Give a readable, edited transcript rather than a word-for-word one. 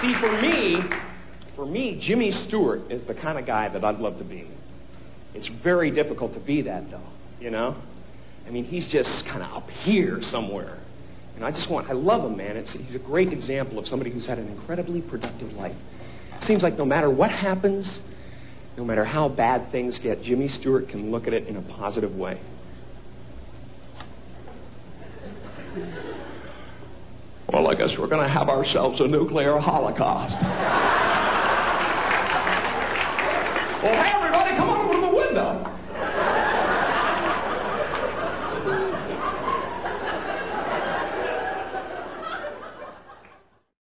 See, for me, Jimmy Stewart is the kind of guy that I'd love to be. It's very difficult to be that, though, you know? I mean, he's just kind of up here somewhere. And I love him, man. He's a great example of somebody who's had an incredibly productive life. It seems like no matter what happens, no matter how bad things get, Jimmy Stewart can look at it in a positive way. Well, I guess we're going to have ourselves a nuclear holocaust. Well, hey, everybody, come on over to the window.